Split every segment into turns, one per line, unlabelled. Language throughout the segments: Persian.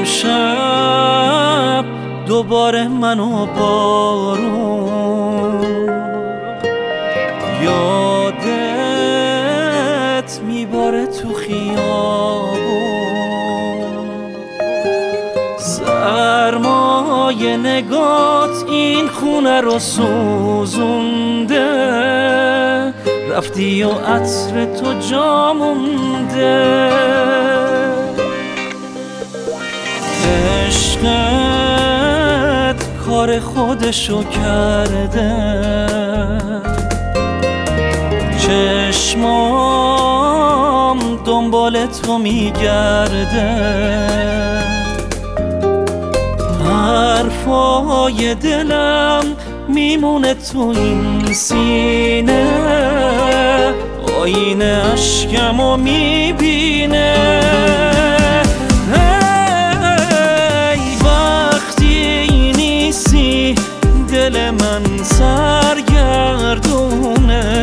امشب دوباره منو بارون یادت میباره تو خیابون، سرمای نگات این خونه رو سوزونده، رفتی و عطر تو جا مونده. عشقت کار خودشو کرده، چشمام دنبال تو میگرده، حرفای دلم میمونه تو این سینه، آینه اشکمو میبینه. دل من سرگردونه،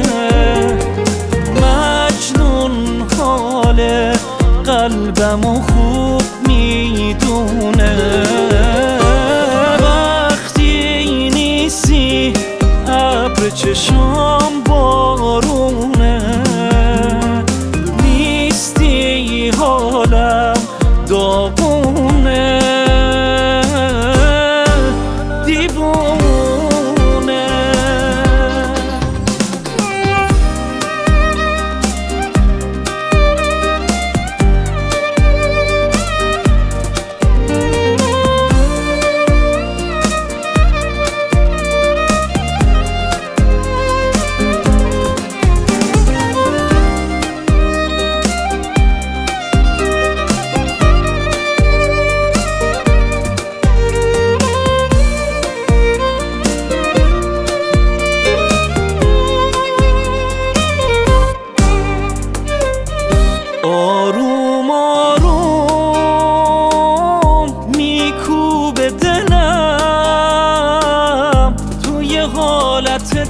مجنون حال قلبمو خوب میدونه. وقتی نیستی ابر چشام بارونه، نیستی حالم داغونه. آروم آروم میکوبه دلم توی حالت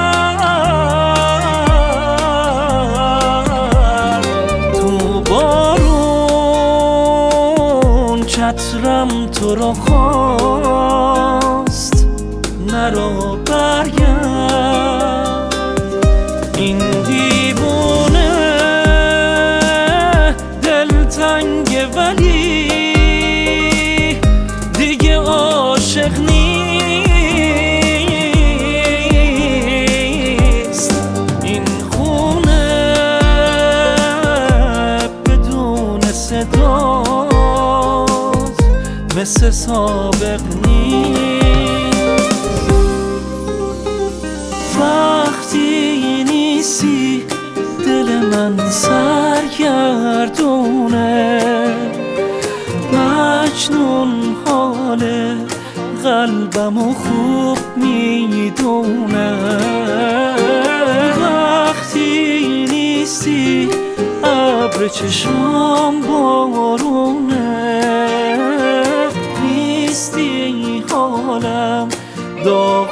درد، تو بارون چترم تو رو خواست نرو برگرد. این دیوونه تنگه ولی دیگه عاشق نیست. این خونه بدون صدات مثل سابق نیست. وقتی نیستی دل من سرگردونه، مجنون حال قلبمو خوب میدونه. وقتی نیستی ابر چشام بارونه، نیستی حالم داغونه.